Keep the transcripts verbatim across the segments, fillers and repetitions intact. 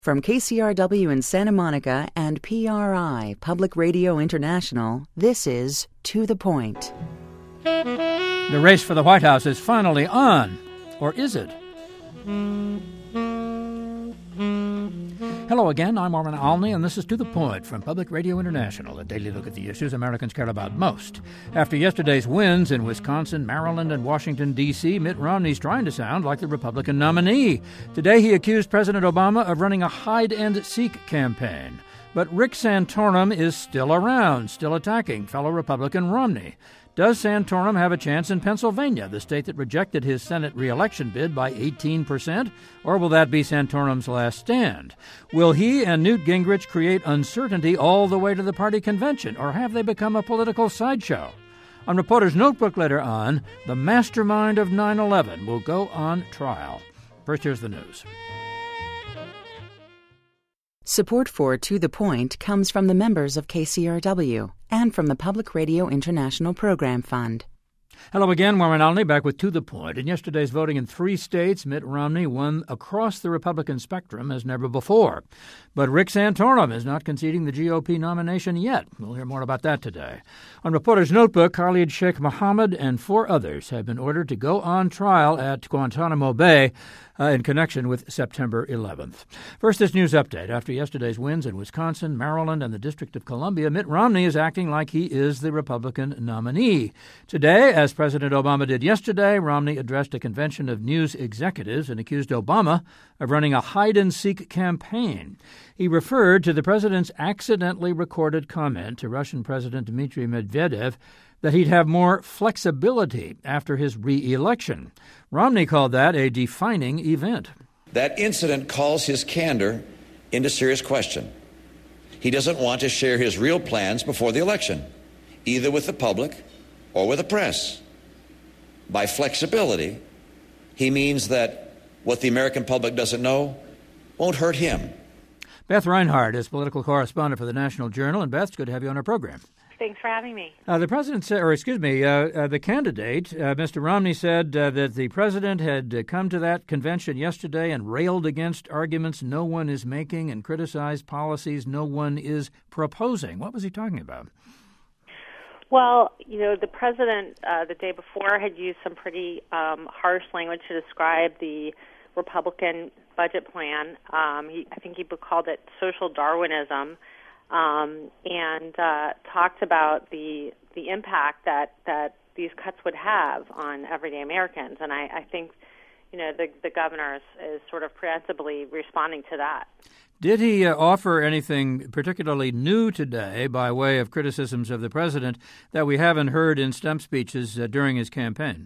From K C R W in Santa Monica and P R I, Public Radio International, this is To the Point. The race for the White House is finally on. Or is it? Hello again, I'm Norman Alney, and this is To the Point from Public Radio International, a daily look at the issues Americans care about most. After yesterday's wins in Wisconsin, Maryland, and Washington, D C, Mitt Romney's trying to sound like the Republican nominee. Today he accused President Obama of running a hide-and-seek campaign. But Rick Santorum is still around, still attacking fellow Republican Romney. Does Santorum have a chance in Pennsylvania, the state that rejected his Senate re-election bid by eighteen percent? Or will that be Santorum's last stand? Will he and Newt Gingrich create uncertainty all the way to the party convention, or have they become a political sideshow? On Reporter's Notebook later on, the mastermind of nine eleven will go on trial. First, here's the news. Support for To the Point comes from the members of K C R W and from the Public Radio International Program Fund. Hello again, Warren Alney, back with To the Point. In yesterday's voting in three states, Mitt Romney won across the Republican spectrum as never before. But Rick Santorum is not conceding the G O P nomination yet. We'll hear more about that today. On Reporter's Notebook, Khalid Sheikh Mohammed and four others have been ordered to go on trial at Guantanamo Bay uh, in connection with September eleventh. First, this news update. After yesterday's wins in Wisconsin, Maryland, and the District of Columbia, Mitt Romney is acting like he is the Republican nominee. Today, as President Obama did yesterday, Romney addressed a convention of news executives and accused Obama of running a hide-and-seek campaign. He referred to the president's accidentally recorded comment to Russian President Dmitry Medvedev that he'd have more flexibility after his re-election. Romney called that a defining event. That incident calls his candor into serious question. He doesn't want to share his real plans before the election, either with the public or with the press. By flexibility, he means that what the American public doesn't know won't hurt him. Beth Reinhardt is political correspondent for the National Journal. And Beth, it's good to have you on our program. Thanks for having me. Uh, the president said, or excuse me, uh, uh, the candidate, uh, Mister Romney, said uh, that the president had uh, come to that convention yesterday and railed against arguments no one is making and criticized policies no one is proposing. What was he talking about? Well, you know, the president uh, the day before had used some pretty um, harsh language to describe the Republican budget plan. Um, he, I think he called it social Darwinism, um, and uh, talked about the the impact that, that these cuts would have on everyday Americans. And I, I think, you know, the, the governor is, is sort of preemptively responding to that. Did he uh, offer anything particularly new today by way of criticisms of the president that we haven't heard in stump speeches uh, during his campaign?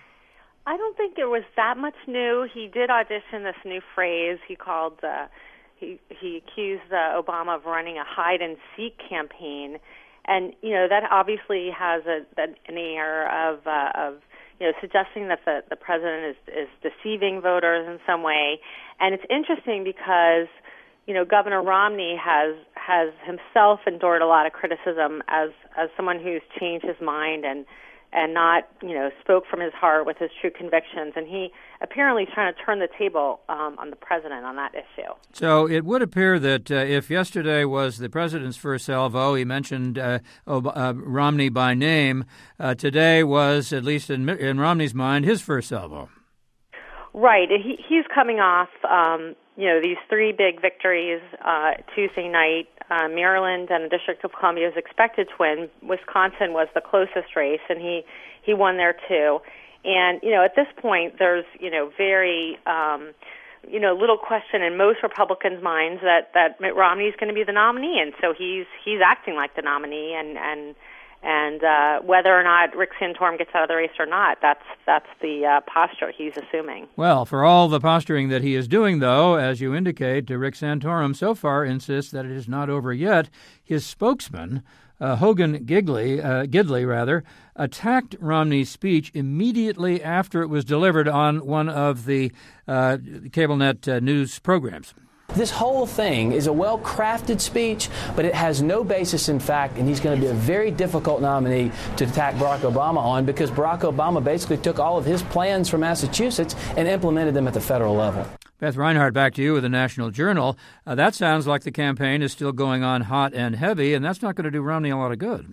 I don't think there was that much new. He did audition this new phrase. He called, uh, he he accused uh, Obama of running a hide-and-seek campaign, and you know that obviously has a an air of uh, of you know suggesting that the the president is is deceiving voters in some way. And it's interesting because you know Governor Romney has has himself endured a lot of criticism as as someone who's changed his mind and. and not, you know, spoke from his heart with his true convictions. And he apparently is trying to turn the table um, on the president on that issue. So it would appear that uh, if yesterday was the president's first salvo, he mentioned uh, Ob- uh, Romney by name, uh, today was, at least in, in Romney's mind, his first salvo. Right. He, he's coming off, um, you know, these three big victories uh, Tuesday night. Uh, Maryland and the District of Columbia is expected to win. Wisconsin was the closest race, and he, he won there too. And, you know, at this point, there's, you know, very, um, you know, little question in most Republicans' minds that, that Mitt Romney is going to be the nominee. And so he's he's acting like the nominee, and, and And uh, whether or not Rick Santorum gets out of the race or not, that's that's the uh, posture he's assuming. Well, for all the posturing that he is doing, though, as you indicate, Rick Santorum so far insists that it is not over yet. His spokesman, uh, Hogan Gidley, uh, Gidley rather, attacked Romney's speech immediately after it was delivered on one of the uh, CableNet uh, news programs. This whole thing is a well-crafted speech, but it has no basis in fact, and he's going to be a very difficult nominee to attack Barack Obama on, because Barack Obama basically took all of his plans for Massachusetts and implemented them at the federal level. Beth Reinhardt, back to you with the National Journal. Uh, that sounds like the campaign is still going on hot and heavy, and that's not going to do Romney a lot of good.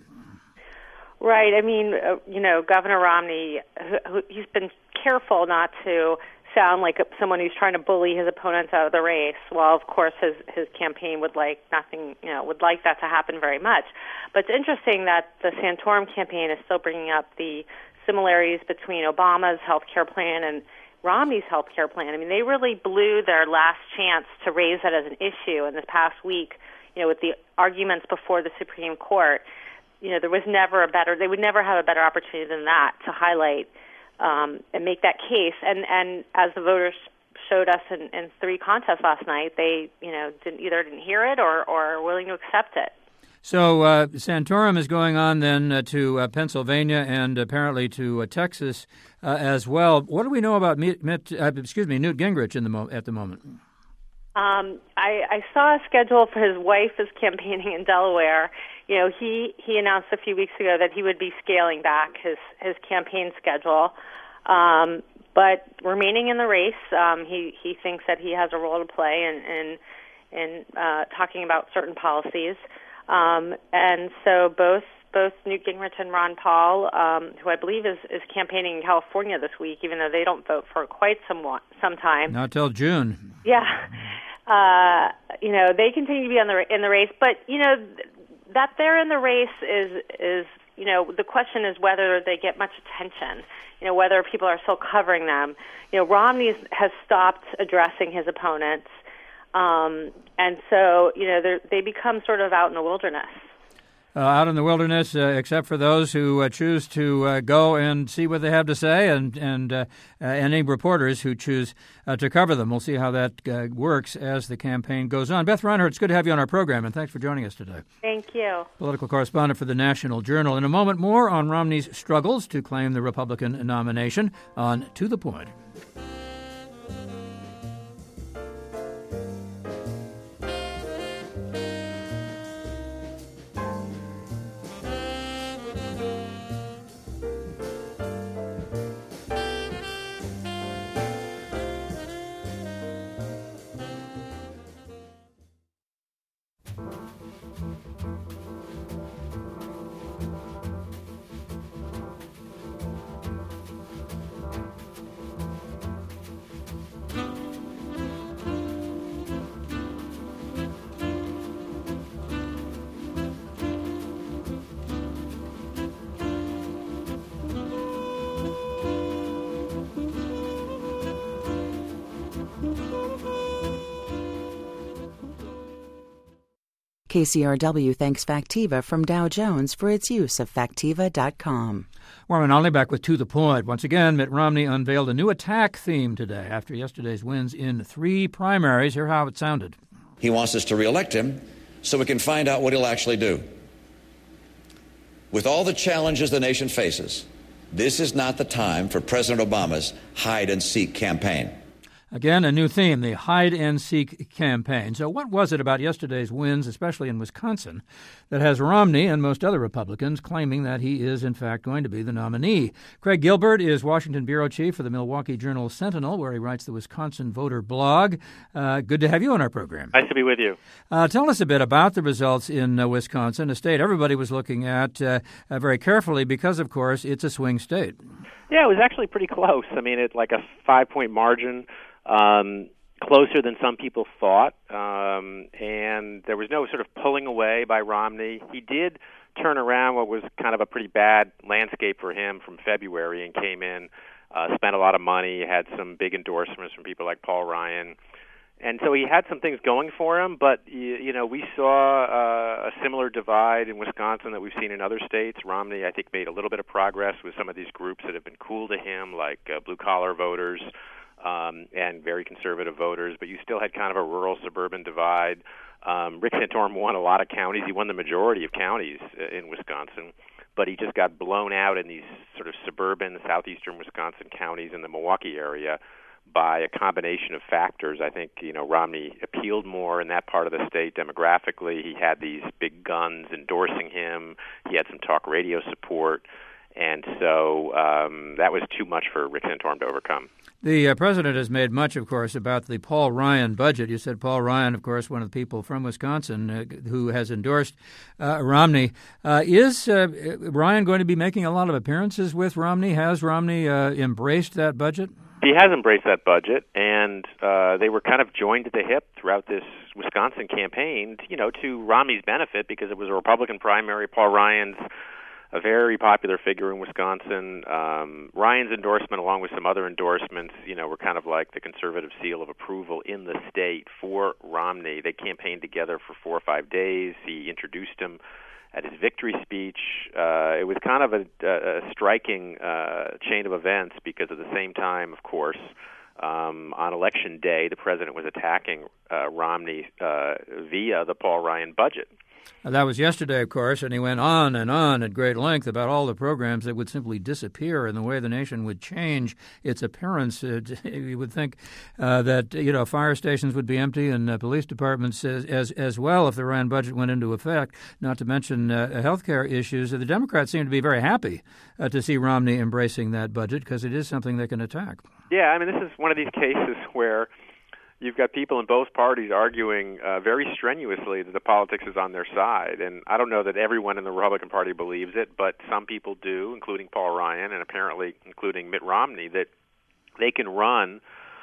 Right. I mean, uh, you know, Governor Romney, who, he's been careful not to sound like a, someone who's trying to bully his opponents out of the race. Well, of course, his his campaign would like nothing, you know, would like that to happen very much. But it's interesting that the Santorum campaign is still bringing up the similarities between Obama's health care plan and Romney's health care plan. I mean, they really blew their last chance to raise that as an issue in this past week, you know, with the arguments before the Supreme Court. You know, there was never a better, they would never have a better opportunity than that to highlight um, and make that case. And, and as the voters showed us in, in three contests last night, they, you know, didn't, either didn't hear it or, or are willing to accept it. So uh, Santorum is going on then uh, to uh, Pennsylvania and apparently to uh, Texas uh, as well. What do we know about Mitt, Mitt, uh, excuse me, Newt Gingrich in the mo- at the moment? Um, I, I saw a schedule for his wife is campaigning in Delaware. You know, he, he announced a few weeks ago that he would be scaling back his, his campaign schedule. Um, but remaining in the race, um, he, he thinks that he has a role to play in, in, in uh, talking about certain policies. Um, and so both both Newt Gingrich and Ron Paul, um, who I believe is, is campaigning in California this week, even though they don't vote for quite some some time. Not till June. Yeah, uh, you know, they continue to be on the in the race, but you know that they're in the race is is you know the question is whether they get much attention. You know, whether people are still covering them. You know, Romney has stopped addressing his opponents. Um, and so, you know, they become sort of out in the wilderness. Uh, out in the wilderness, uh, except for those who uh, choose to uh, go and see what they have to say, and and uh, uh, any reporters who choose uh, to cover them. We'll see how that uh, works as the campaign goes on. Beth Reinhardt, it's good to have you on our program, and thanks for joining us today. Thank you. Political correspondent for the National Journal. In a moment, more on Romney's struggles to claim the Republican nomination on To the Point. K C R W thanks Factiva from Dow Jones for its use of Factiva dot com. Warren Olney back with To the Point. Once again, Mitt Romney unveiled a new attack theme today after yesterday's wins in three primaries. Hear how it sounded. He wants us to reelect him so we can find out what he'll actually do. With all the challenges the nation faces, this is not the time for President Obama's hide-and-seek campaign. Again, a new theme, the hide-and-seek campaign. So what was it about yesterday's wins, especially in Wisconsin, that has Romney and most other Republicans claiming that he is, in fact, going to be the nominee? Craig Gilbert is Washington bureau chief for the Milwaukee Journal-Sentinel, where he writes the Wisconsin Voter blog. Uh, good to have you on our program. Nice to be with you. Uh, tell us a bit about the results in uh, Wisconsin, a state everybody was looking at uh, uh, very carefully because, of course, it's a swing state. Yeah, it was actually pretty close. I mean, it's like a five-point margin. Um, closer than some people thought, um, and there was no sort of pulling away by Romney. He did turn around what was kind of a pretty bad landscape for him from February and came in, uh, spent a lot of money, had some big endorsements from people like Paul Ryan. And so he had some things going for him, but, you, you know, we saw uh, a similar divide in Wisconsin that we've seen in other states. Romney, I think, made a little bit of progress with some of these groups that have been cool to him, like uh, blue-collar voters, Um, and very conservative voters, but you still had kind of a rural-suburban divide. Um, Rick Santorum won a lot of counties. He won the majority of counties in Wisconsin, but he just got blown out in these sort of suburban, southeastern Wisconsin counties in the Milwaukee area by a combination of factors. I think, you know, Romney appealed more in that part of the state demographically. He had these big guns endorsing him. He had some talk radio support. And so um, that was too much for Rick Santorum to overcome. The uh, president has made much, of course, about the Paul Ryan budget. You said Paul Ryan, of course, one of the people from Wisconsin uh, who has endorsed uh, Romney. Uh, is uh, Ryan going to be making a lot of appearances with Romney? Has Romney uh, embraced that budget? He has embraced that budget, and uh, they were kind of joined at the hip throughout this Wisconsin campaign, you know, to Romney's benefit because it was a Republican primary. Paul Ryan's a very popular figure in Wisconsin. Um, Ryan's endorsement, along with some other endorsements, you know, were kind of like the conservative seal of approval in the state for Romney. They campaigned together for four or five days. He introduced him at his victory speech. Uh, it was kind of a, a striking uh, chain of events because at the same time, of course, um, on Election Day, the president was attacking uh, Romney uh, via the Paul Ryan budget. That was yesterday, of course, and he went on and on at great length about all the programs that would simply disappear and the way the nation would change its appearance. Uh, you would think uh, that, you know, fire stations would be empty and uh, police departments as, as as well if the Ryan budget went into effect, not to mention uh, health care issues. The Democrats seem to be very happy uh, to see Romney embracing that budget because it is something they can attack. Yeah, I mean, this is one of these cases where you've got people in both parties arguing uh, very strenuously that the politics is on their side. And I don't know that everyone in the Republican Party believes it, but some people do, including Paul Ryan and apparently including Mitt Romney, that they can run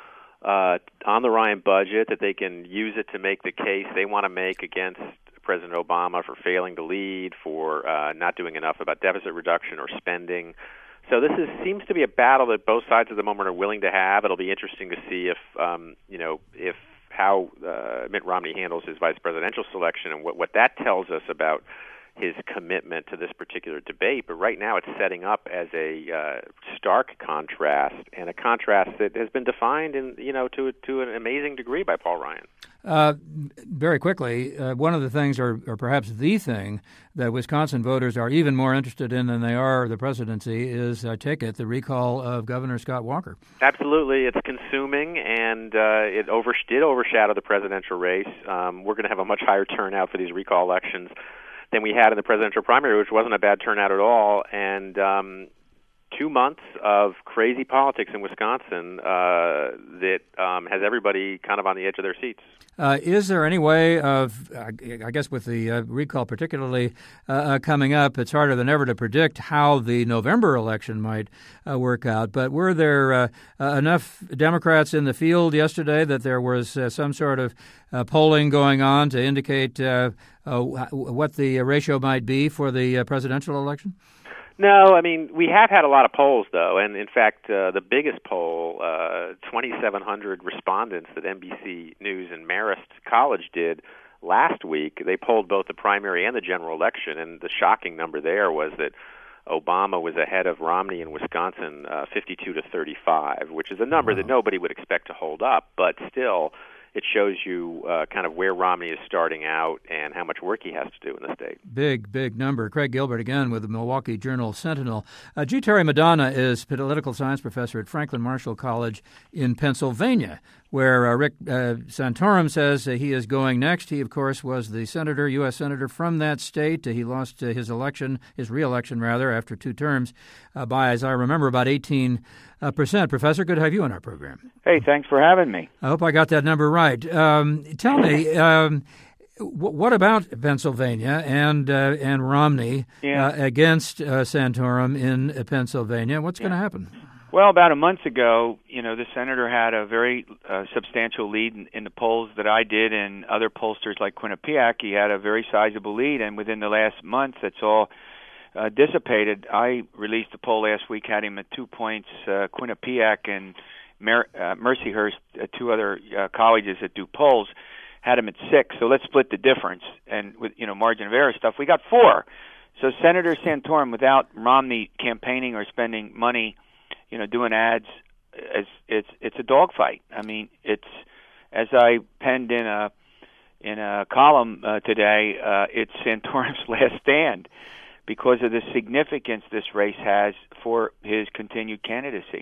uh, on the Ryan budget, that they can use it to make the case they want to make against President Obama for failing to lead, for uh, not doing enough about deficit reduction or spending. So this is, seems to be a battle that both sides at the moment are willing to have. It'll be interesting to see if, um, you know, if how uh, Mitt Romney handles his vice presidential selection and what, what that tells us about his commitment to this particular debate. But right now it's setting up as a uh, stark contrast, and a contrast that has been defined, in, you know, to to an amazing degree by Paul Ryan. Uh, very quickly, uh, one of the things, or, or perhaps the thing, that Wisconsin voters are even more interested in than they are the presidency is, I take it, the recall of Governor Scott Walker. Absolutely. It's consuming, and uh, it over, did overshadow the presidential race. Um, we're going to have a much higher turnout for these recall elections than we had in the presidential primary, which wasn't a bad turnout at all. And um, two months of crazy politics in Wisconsin uh, that um, has everybody kind of on the edge of their seats. Uh, is there any way of, I guess with the uh, recall particularly uh, uh, coming up, it's harder than ever to predict how the November election might uh, work out, but were there uh, uh, enough Democrats in the field yesterday that there was uh, some sort of uh, polling going on to indicate uh, uh, what the ratio might be for the uh, presidential election? No, I mean, we have had a lot of polls, though, and in fact, uh, the biggest poll, uh, twenty-seven hundred respondents that N B C News and Marist College did last week, they polled both the primary and the general election, and the shocking number there was that Obama was ahead of Romney in Wisconsin, uh, fifty-two to thirty-five, which is a number wow. that nobody would expect to hold up, but still, it shows you uh, kind of where Romney is starting out and how much work he has to do in the state. Big, big number. Craig Gilbert again with the Milwaukee Journal-Sentinel. Uh, G. Terry Madonna is political science professor at Franklin Marshall College in Pennsylvania, where uh, Rick uh, Santorum says uh, he is going next. He, of course, was the senator, U S senator from that state. Uh, he lost uh, his election, his re-election, rather, after two terms uh, by, as I remember, about eighteen percent. Professor, good to have you on our program. Hey, thanks for having me. I hope I got that number right. Um, tell me, um, w- what about Pennsylvania and uh, and Romney yeah. uh, against uh, Santorum in uh, Pennsylvania? What's yeah. going to happen? Well, about a month ago, you know, the senator had a very uh, substantial lead in, in the polls that I did, and other pollsters like Quinnipiac. He had a very sizable lead, and within the last month, that's all uh, dissipated. I released a poll last week, had him at two points. Uh, Quinnipiac and Mer- uh, Mercyhurst, uh, two other uh, colleges that do polls, had him at six. So let's split the difference. And with, you know, margin of error stuff, we got four. So Senator Santorum, without Romney campaigning or spending money, you know, doing ads, it's it's it's a dogfight. I mean, it's, as I penned in a in a column uh, today, uh, it's Santorum's last stand because of the significance this race has for his continued candidacy.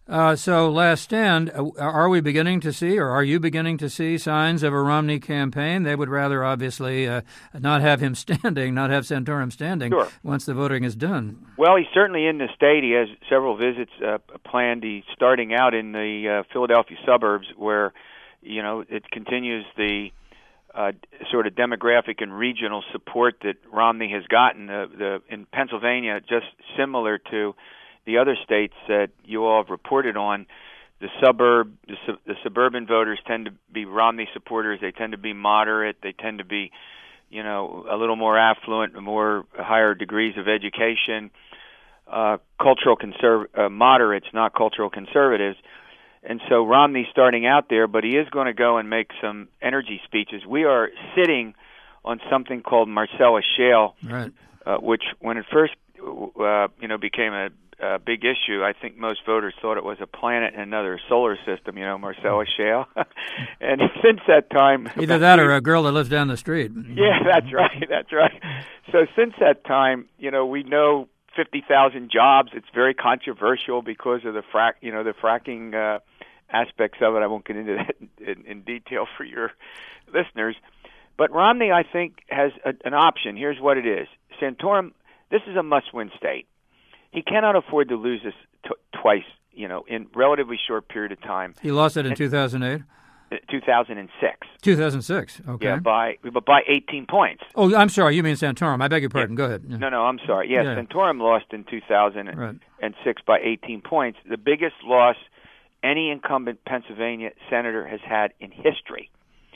Uh, so, last stand, uh, are we beginning to see, or are you beginning to see signs of a Romney campaign? They would rather, obviously, uh, not have him standing, not have Santorum standing Sure. once the voting is done. Well, he's certainly in the state. He has several visits uh, planned. He's starting out in the uh, Philadelphia suburbs where, you know, it continues the uh, sort of demographic and regional support that Romney has gotten. The, the in Pennsylvania, just similar to the other states that you all have reported on, the suburb, the, su- the suburban voters tend to be Romney supporters. They tend to be moderate. They tend to be, you know, a little more affluent, more higher degrees of education, uh, cultural conserv- uh, moderates, not cultural conservatives. And so Romney's starting out there, but he is going to go and make some energy speeches. We are sitting on something called Marcellus Shale, right. uh, which when it first, uh, you know, became a Uh, big issue. I think most voters thought it was a planet in another solar system, you know, Marcellus Shale. And since that time... Either that or a girl that lives down the street. Yeah, that's right, that's right. So since that time, you know, we know fifty thousand jobs. It's very controversial because of the frac, you know, the fracking uh, aspects of it. I won't get into that in, in detail for your listeners. But Romney, I think, has a, an option. Here's what it is. Santorum, this is a must-win state. He cannot afford to lose this t- twice, you know, in relatively short period of time. He lost it in two thousand eight? two thousand six. two thousand six, okay. Yeah, by but by eighteen points. Oh, I'm sorry, you mean Santorum. I beg your pardon. Yeah. Go ahead. Yeah. No, no, I'm sorry. Yes, yeah, Santorum lost in two thousand six right. by eighteen points, the biggest loss any incumbent Pennsylvania senator has had in history.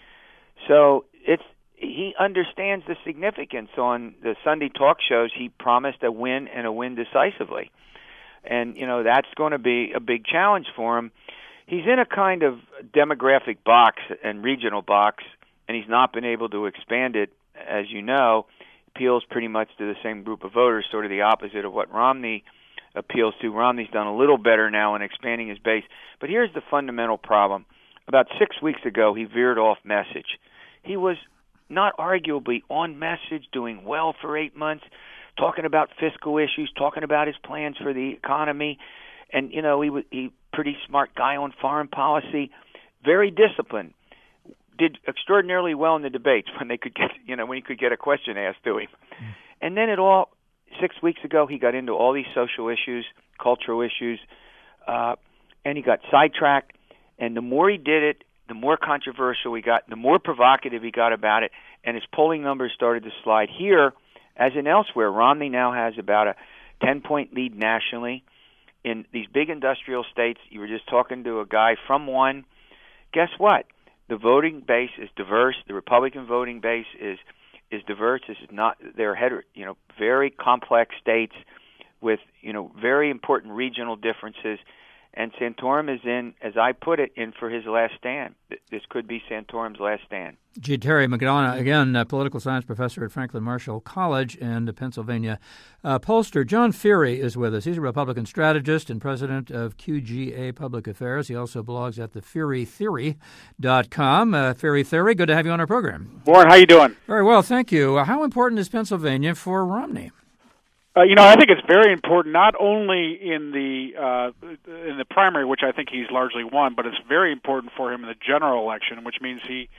So it's he understands the significance. On the Sunday talk shows, he promised a win and a win decisively. And, you know, that's going to be a big challenge for him. He's in a kind of demographic box and regional box, and he's not been able to expand it, as you know. Appeals pretty much to the same group of voters, sort of the opposite of what Romney appeals to. Romney's done a little better now in expanding his base. But here's the fundamental problem. About six weeks ago, he veered off message. He was not arguably on message, doing well for eight months, talking about fiscal issues, talking about his plans for the economy. And, you know, he was he pretty smart guy on foreign policy, very disciplined, did extraordinarily well in the debates when they could get, you know, when he could get a question asked to him. Mm. And then it all, six weeks ago, he got into all these social issues, cultural issues, uh, and he got sidetracked. And the more he did it, the more controversial he got, the more provocative he got about it, and his polling numbers started to slide. Here, as in elsewhere, Romney now has about a ten-point lead nationally. In these big industrial states, you were just talking to a guy from one. Guess what? The voting base is diverse. The Republican voting base is is diverse. This is not they're heter, you know very complex states with you know very important regional differences. And Santorum is in, as I put it, in for his last stand. This could be Santorum's last stand. G. Terry McDonough, again, a political science professor at Franklin Marshall College and a Pennsylvania uh, pollster. John Feehery is with us. He's a Republican strategist and president of Q G A Public Affairs. He also blogs at the feehery theory dot com. Uh, Feehery Theory, good to have you on our program. Warren, how you doing? Very well, thank you. Uh, how important is Pennsylvania for Romney? Uh, you know, I think it's very important, not only in the uh, in the primary, which I think he's largely won, but it's very important for him in the general election, which means he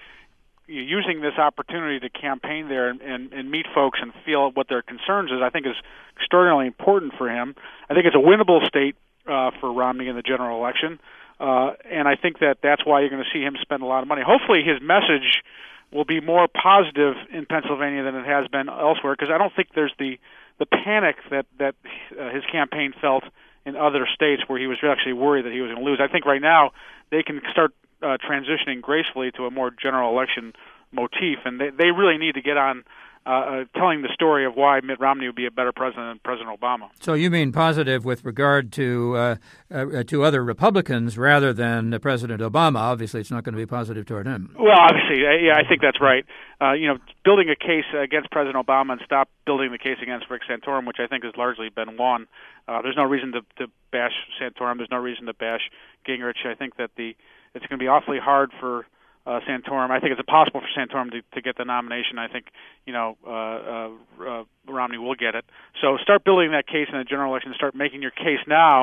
using this opportunity to campaign there and, and, and meet folks and feel what their concerns is, I think is extraordinarily important for him. I think it's a winnable state uh, for Romney in the general election, uh, and I think that that's why you're going to see him spend a lot of money. Hopefully his message will be more positive in Pennsylvania than it has been elsewhere, because I don't think there's the the panic that that uh, his campaign felt in other states where he was actually worried that he was going to lose. I think right now they can start uh, transitioning gracefully to a more general election motif, and they, they really need to get on uh, uh, telling the story of why Mitt Romney would be a better president than President Obama. So you mean positive with regard to uh, uh, to other Republicans rather than uh, President Obama? Obviously, it's not going to be positive toward him. Well, obviously, yeah, I think that's right. Uh, you know, building a case against President Obama and stop building the case against Rick Santorum, which I think has largely been won. Uh, there's no reason to, to bash Santorum. There's no reason to bash Gingrich. I think that the it's going to be awfully hard for uh, Santorum. I think it's impossible for Santorum to, to get the nomination. I think, you know, uh, uh, uh, Romney will get it. So start building that case in the general election. Start making your case now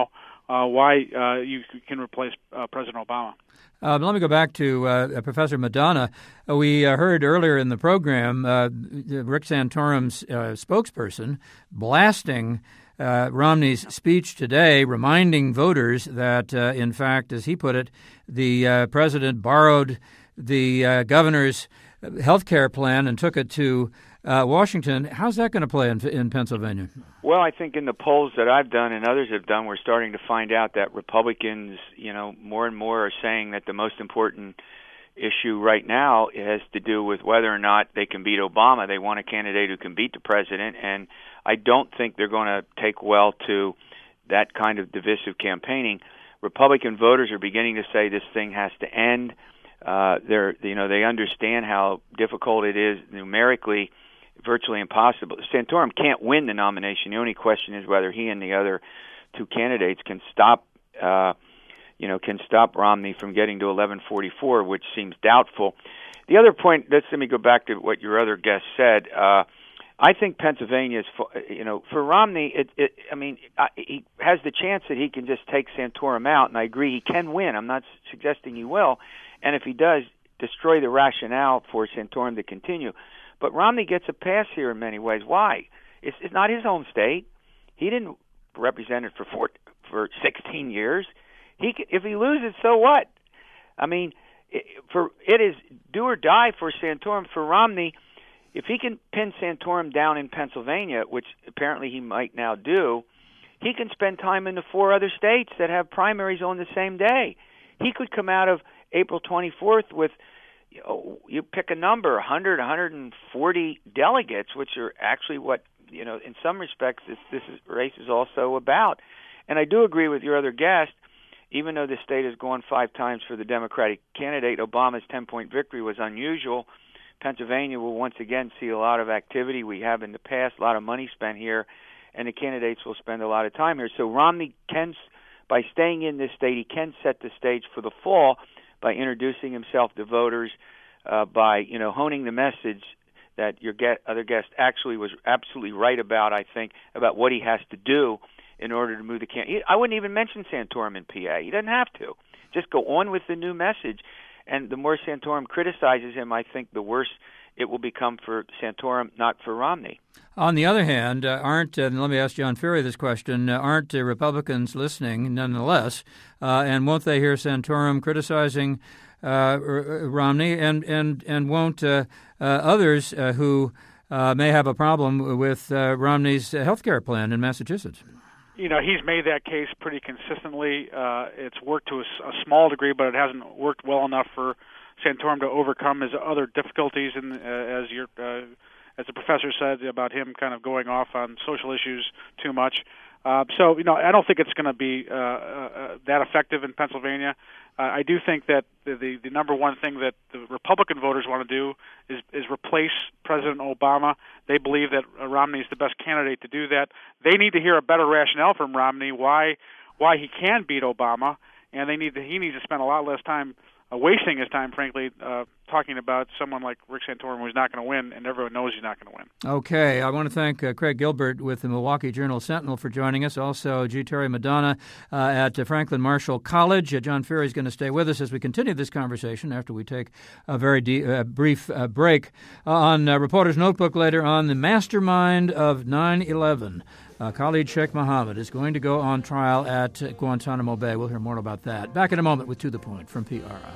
uh, why uh, you can replace uh, President Obama. Uh, let me go back to uh, Professor Madonna. Uh, we uh, heard earlier in the program uh, Rick Santorum's uh, spokesperson blasting uh, Romney's speech today, reminding voters that, uh, in fact, as he put it, the uh, president borrowed the uh, governor's health care plan and took it to uh, Washington. How's that going to play in, in Pennsylvania? Well, I think in the polls that I've done and others have done, we're starting to find out that Republicans, you know, more and more are saying that the most important issue right now has to do with whether or not they can beat Obama. They want a candidate who can beat the president, and I don't think they're going to take well to that kind of divisive campaigning. Republican voters are beginning to say this thing has to end. Uh, they're, you know, they understand how difficult it is numerically, virtually impossible. Santorum can't win the nomination. The only question is whether he and the other two candidates can stop, uh, you know, can stop Romney from getting to eleven forty-four, which seems doubtful. The other point, let's let me go back to what your other guest said. Uh, I think Pennsylvania is, you know, for Romney, it, it, I mean, he has the chance that he can just take Santorum out, and I agree he can win. I'm not suggesting he will. And if he does, destroy the rationale for Santorum to continue. But Romney gets a pass here in many ways. Why? It's, it's not his home state. He didn't represent it for four, for sixteen years. He, if he loses, so what? I mean, it, for it is do or die for Santorum. For Romney, if he can pin Santorum down in Pennsylvania, which apparently he might now do, he can spend time in the four other states that have primaries on the same day. He could come out of April twenty-fourth with, you know, you pick a number, one hundred, one hundred forty delegates, which are actually what, you know, in some respects this, this is, race is also about. And I do agree with your other guest, even though the state has gone five times for the Democratic candidate, Obama's ten-point victory was unusual. Pennsylvania will once again see a lot of activity we have in the past, a lot of money spent here, and the candidates will spend a lot of time here. So Romney can, by staying in this state, he can set the stage for the fall by introducing himself to voters, uh, by, you know, honing the message that your get, other guest actually was absolutely right about, I think, about what he has to do in order to move the campaign. I wouldn't even mention Santorum in P A. He doesn't have to. Just go on with the new message. And the more Santorum criticizes him, I think the worse it will become for Santorum, not for Romney. On the other hand, uh, aren't, and let me ask John Ferry this question, uh, aren't uh, Republicans listening nonetheless, uh, and won't they hear Santorum criticizing uh, Romney, and, and, and won't uh, uh, others uh, who uh, may have a problem with uh, Romney's health care plan in Massachusetts? You know, he's made that case pretty consistently. Uh, it's worked to a, a small degree, but it hasn't worked well enough for Santorum to overcome his other difficulties, and uh, as your uh, as the professor said about him kind of going off on social issues too much. Uh, so, you know, I don't think it's going to be uh, uh, that effective in Pennsylvania. Uh, I do think that the, the the number one thing that the Republican voters want to do is is replace President Obama. They believe that uh, Romney is the best candidate to do that. They need to hear a better rationale from Romney why why he can beat Obama, and they need to, he needs to spend a lot less time Uh, wasting his time, frankly, uh, talking about someone like Rick Santorum who's not going to win, and everyone knows he's not going to win. Okay. I want to thank uh, Craig Gilbert with the Milwaukee Journal-Sentinel for joining us. Also, G. Terry Madonna uh, at uh, Franklin Marshall College. Uh, John Ferry is going to stay with us as we continue this conversation after we take a very de- uh, brief uh, break uh, on uh, Reporter's Notebook later on the mastermind of nine eleven. Uh, Khalid Sheikh Mohammed is going to go on trial at uh, Guantanamo Bay. We'll hear more about that. Back in a moment with To The Point from P R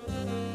I.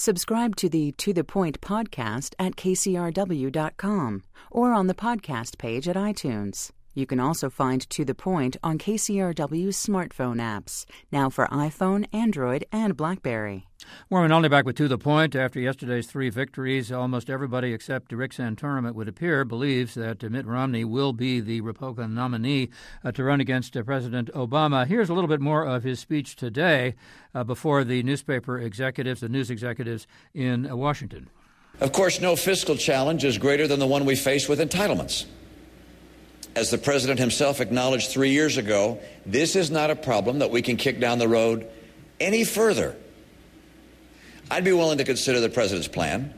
Subscribe to the To The Point podcast at K C R W dot com or on the podcast page at iTunes. You can also find To The Point on K C R W's smartphone apps, now for iPhone, Android, and BlackBerry. Warren Olney back with To The Point. After yesterday's three victories, almost everybody except Rick Santorum, it would appear, believes that Mitt Romney will be the Republican nominee uh, to run against uh, President Obama. Here's a little bit more of his speech today uh, before the newspaper executives, the news executives in uh, Washington. Of course, no fiscal challenge is greater than the one we face with entitlements. As the president himself acknowledged three years ago, this is not a problem that we can kick down the road any further. I'd be willing to consider the president's plan,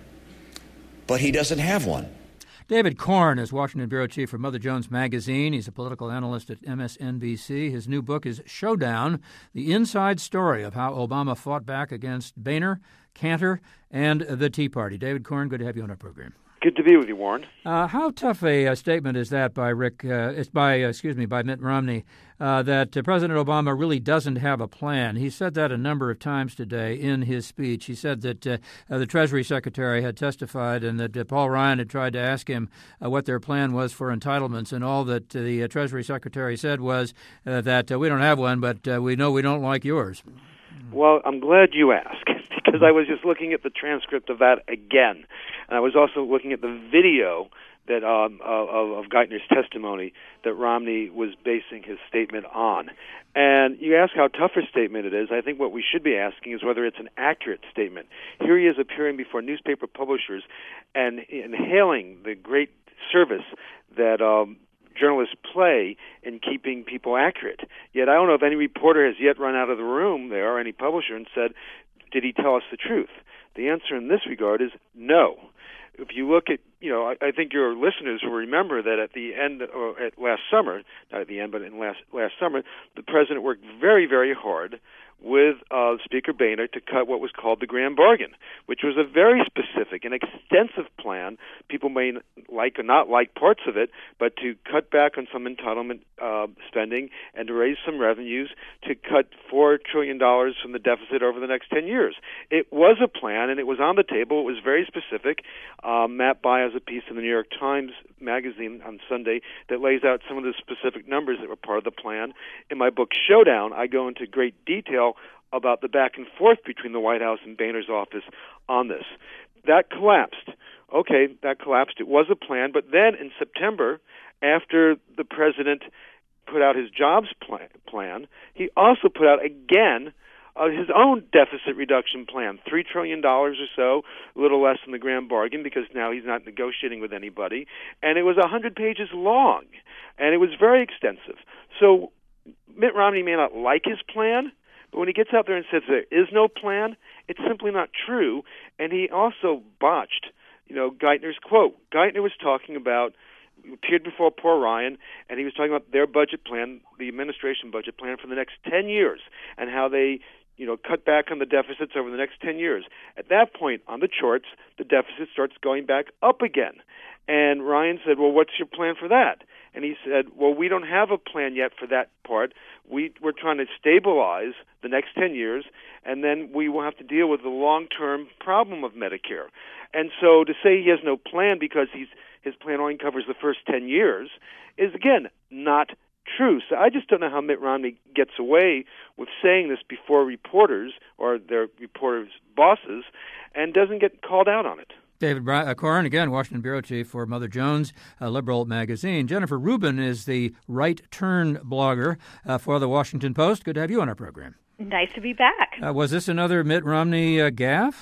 but he doesn't have one. David Corn is Washington bureau chief for Mother Jones Magazine. He's a political analyst at M S N B C. His new book is Showdown, the inside story of how Obama fought back against Boehner, Cantor, and the Tea Party. David Corn, good to have you on our program. Good to be with you, Warren. Uh, how tough a, a statement is that by Rick? Uh, it's by uh, excuse me by Mitt Romney uh, that uh, President Obama really doesn't have a plan. He said that a number of times today in his speech. He said that uh, uh, the Treasury Secretary had testified and that uh, Paul Ryan had tried to ask him uh, what their plan was for entitlements, and all that uh, the uh, Treasury Secretary said was uh, that uh, we don't have one, but uh, we know we don't like yours. Well, I'm glad you asked, because I was just looking at the transcript of that again. And I was also looking at the video that um, of, of Geithner's testimony that Romney was basing his statement on. And you ask how tough a statement it is. I think what we should be asking is whether it's an accurate statement. Here he is appearing before newspaper publishers and, and hailing the great service that um, journalists play in keeping people accurate. Yet I don't know if any reporter has yet run out of the room there, or any publisher, and said, did he tell us the truth? The answer in this regard is no. If you look at, you know, I, I think your listeners will remember that at the end, or at last summer, not at the end, but in last last summer, the president worked very, very hard with uh, Speaker Boehner to cut what was called the grand bargain, which was a very specific and extensive plan. People may like or not like parts of it, but to cut back on some entitlement uh, spending and to raise some revenues to cut four trillion dollars from the deficit over the next ten years. It was a plan, and it was on the table. It was very specific. Um, Matt Bai has a piece in the New York Times Magazine on Sunday that lays out some of the specific numbers that were part of the plan. In my book, Showdown, I go into great detail about the back and forth between the White House and Boehner's office on this. That collapsed. Okay, that collapsed. It was a plan, but then in September, after the president put out his jobs plan, plan he also put out again uh, his own deficit reduction plan, three trillion dollars or so, a little less than the grand bargain because now he's not negotiating with anybody, and it was one hundred pages long, and it was very extensive. So Mitt Romney may not like his plan, but when he gets out there and says there is no plan, it's simply not true. And he also botched, you know, Geithner's quote. Geithner was talking about, appeared before Paul Ryan, and he was talking about their budget plan, the administration budget plan for the next ten years, and how they, you know, cut back on the deficits over the next ten years. At that point, on the charts, the deficit starts going back up again. And Ryan said, well, what's your plan for that? And he said, well, we don't have a plan yet for that part. We, we're trying to stabilize the next ten years, and then we will have to deal with the long-term problem of Medicare. And so to say he has no plan because he's, his plan only covers the first ten years is, again, not true. So I just don't know how Mitt Romney gets away with saying this before reporters or their reporters' bosses and doesn't get called out on it. David Corn, again, Washington bureau chief for Mother Jones, a liberal magazine. Jennifer Rubin is the Right Turn blogger uh, for the Washington Post. Good to have you on our program. Nice to be back. Uh, was this another Mitt Romney uh, gaffe?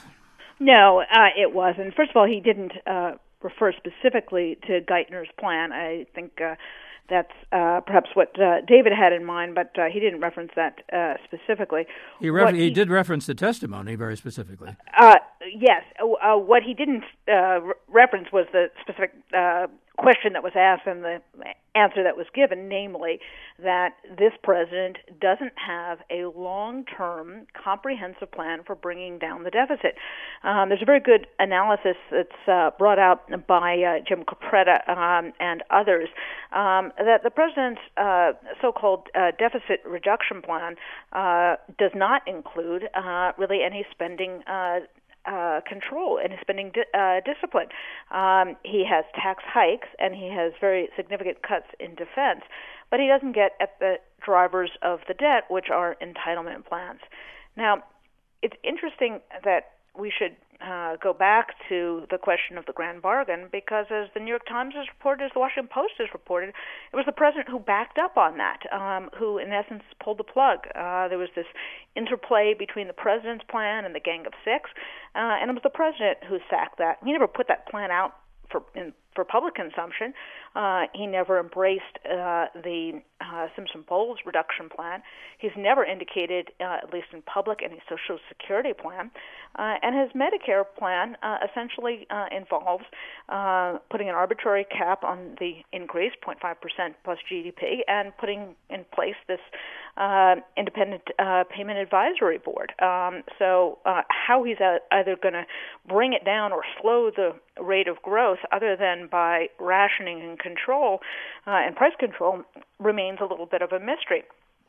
No, uh, it wasn't. First of all, he didn't uh, refer specifically to Geithner's plan. I think uh, that's uh, perhaps what uh, David had in mind, but uh, he didn't reference that uh, specifically. He, re- he, he did reference the testimony very specifically. Uh, yes. Uh, what he didn't uh, re- reference was the specific uh, question that was asked and the answer that was given, namely that this president doesn't have a long-term comprehensive plan for bringing down the deficit. Um, there's a very good analysis that's uh, brought out by uh, Jim Capretta um, and others um, that the president's uh, so-called uh, deficit reduction plan uh, does not include uh, really any spending uh, uh, control and his spending di- uh, discipline. Um, he has tax hikes and he has very significant cuts in defense, but he doesn't get at the drivers of the debt, which are entitlement plans. Now, it's interesting that we should uh, go back to the question of the grand bargain, because as the New York Times has reported, as the Washington Post has reported, it was the president who backed up on that, um, who in essence pulled the plug. Uh, there was this interplay between the president's plan and the Gang of Six, uh, and it was the president who sacked that. He never put that plan out for in, for public consumption. Uh, he never embraced uh, the uh, Simpson-Bowles reduction plan. He's never indicated, uh, at least in public, any Social Security plan. Uh, and his Medicare plan uh, essentially uh, involves uh, putting an arbitrary cap on the increase, zero point five percent plus G D P, and putting in place this uh, independent uh, payment advisory board. Um, so uh, how he's either going to bring it down or slow the rate of growth other than by rationing and control uh, and price control remains a little bit of a mystery.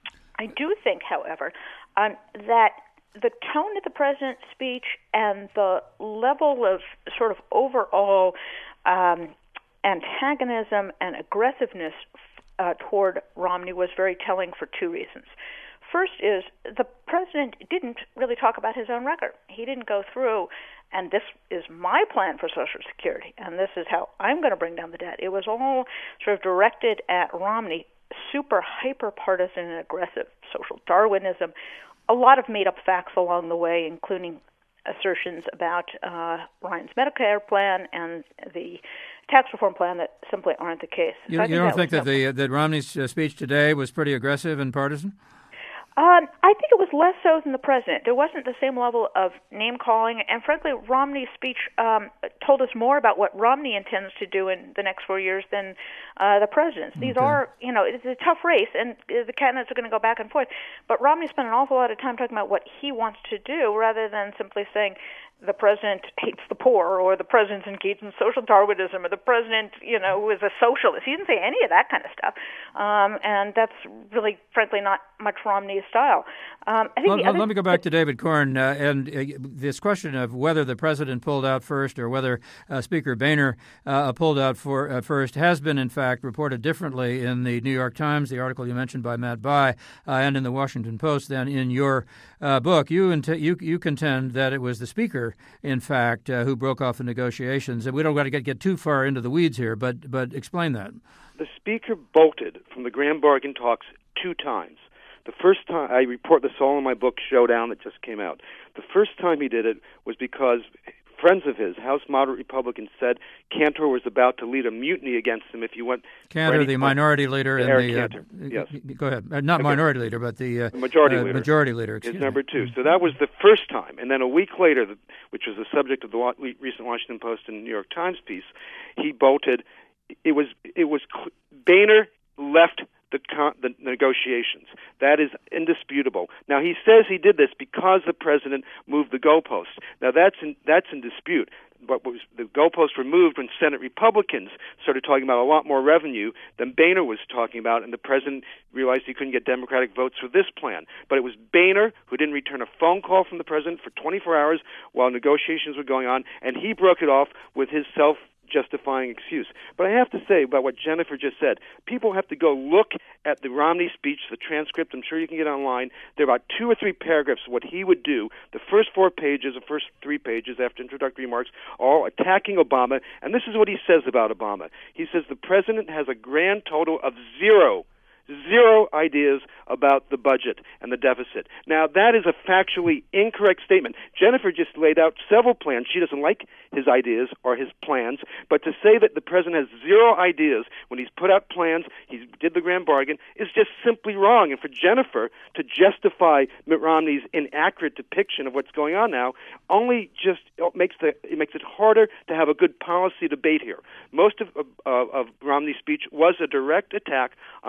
I do think, however, um, that the tone of the president's speech and the level of sort of overall um, antagonism and aggressiveness uh, toward Romney was very telling for two reasons. First is the president didn't really talk about his own record. He didn't go through, and this is my plan for Social Security, and this is how I'm going to bring down the debt. It was all sort of directed at Romney, super hyper-partisan and aggressive, social Darwinism, a lot of made-up facts along the way, including assertions about uh, Ryan's Medicare plan and the tax reform plan that simply aren't the case. You, so you think don't that think that, no the, that Romney's uh, speech today was pretty aggressive and partisan? Um, I think it was less so than the president. There wasn't the same level of name-calling, and frankly, Romney's speech um, told us more about what Romney intends to do in the next four years than uh, the president's. These Okay. are, you know, it's a tough race, and the candidates are going to go back and forth. But Romney spent an awful lot of time talking about what he wants to do rather than simply saying, the president hates the poor, or the president's engaged in social Darwinism, or the president, you know, is a socialist. He didn't say any of that kind of stuff, um, and that's really, frankly, not much Romney's style. Um, I think well, the well, other, let me go back to David Corn, uh, and uh, this question of whether the president pulled out first or whether uh, Speaker Boehner uh, pulled out for, uh, first has been, in fact, reported differently in the New York Times, the article you mentioned by Matt Bai, uh, and in the Washington Post than in your uh, book. You, int- you you contend that it was the Speaker, in fact, uh, who broke off the negotiations. And we don't got to get, get too far into the weeds here, but but explain that. The Speaker bolted from the grand bargain talks two times. The first time, I report this all in my book, Showdown, that just came out. The first time he did it was because friends of his, House moderate Republicans, said Cantor was about to lead a mutiny against him if he went... Cantor, the minority leader. in Eric the, Cantor, uh, yes. Go ahead. Uh, not okay. minority leader, but the, uh, the majority uh, leader. Majority leader, excuse is me. number two. So that was the first time. And then a week later, which was the subject of the recent Washington Post and New York Times piece, he bolted. It was, it was Boehner left The, con- the negotiations. That is indisputable. Now, he says he did this because the president moved the goalposts. Now, that's in, that's in dispute. But was, the goalposts were moved when Senate Republicans started talking about a lot more revenue than Boehner was talking about, and the president realized he couldn't get Democratic votes for this plan. But it was Boehner who didn't return a phone call from the president for twenty-four hours while negotiations were going on, and he broke it off with his self justifying excuse. But I have to say about what Jennifer just said, people have to go look at the Romney speech, the transcript. I'm sure you can get online. There are about two or three paragraphs of what he would do. The first four pages, the first three pages after introductory remarks, are attacking Obama. And this is what he says about Obama. He says the president has a grand total of zero Zero ideas about the budget and the deficit. Now, that is a factually incorrect statement. Jennifer just laid out several plans. She doesn't like his ideas or his plans, but to say that the president has zero ideas when he's put out plans, he did the grand bargain, is just simply wrong. And for Jennifer to justify Mitt Romney's inaccurate depiction of what's going on now only just makes the it makes it harder to have a good policy debate here. Most of, uh, of Romney's speech was a direct attack on President